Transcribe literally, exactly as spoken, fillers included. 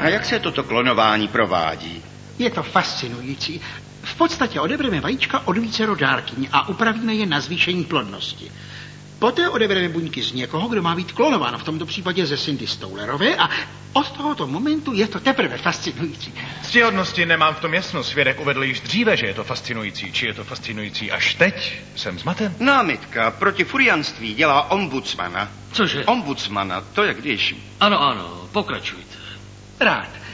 A jak se toto klonování provádí? Je to fascinující. V podstatě odebereme vajíčka od vícero dárkyň a upravíme je na zvýšení plodnosti. Poté odebereme buňky z někoho, kdo má být klonován, v tomto případě ze Cindy Stowlerové, a od tohoto momentu je to teprve fascinující. Ctihodnosti, nemám v tom jasno. Svědek uvedl již dříve, že je to fascinující. Či je to fascinující až teď? Jsem zmaten. Námitka proti furianství dělá ombudsmana. Cože? Ombudsmana, to je když... Ano, ano, pokračujte. Rád.